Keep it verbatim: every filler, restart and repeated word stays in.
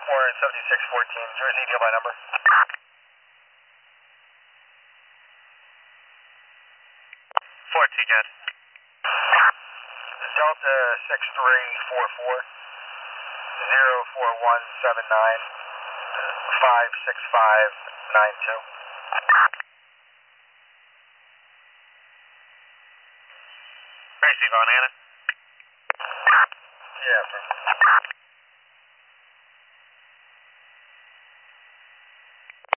four and seventy-six fourteen, Jersey, deal by number. fourteen, Jet. Delta six three four four, zero four one seven nine, five six five nine two. Receive on Anna. Yeah, bro.